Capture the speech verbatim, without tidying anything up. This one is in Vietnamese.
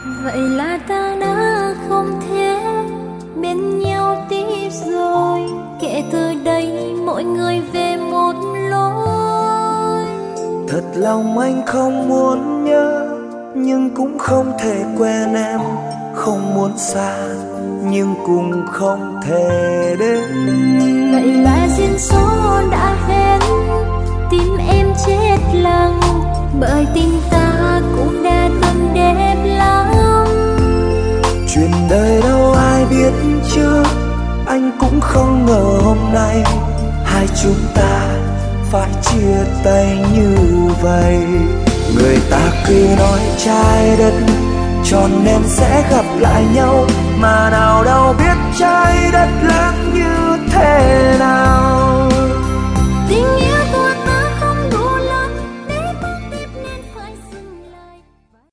Vậy là ta đã không thể bên nhau tiếp rồi. Kể từ đây mỗi người về một lối. Thật lòng anh không muốn nhớ, nhưng cũng không thể quên em. Không muốn xa, nhưng cũng không thể đến. Vậy là duyên số đã hết, tim em chết lặng. Bởi tình ta cũng đã từng đẹp lắm. Chuyện đời đâu ai biết trước, anh cũng không ngờ hôm nay hai chúng ta phải chia tay như vậy. Người ta cứ nói trái đất tròn nên sẽ gặp lại nhau, mà nào đâu biết trái đất lớn như thế nào. Tình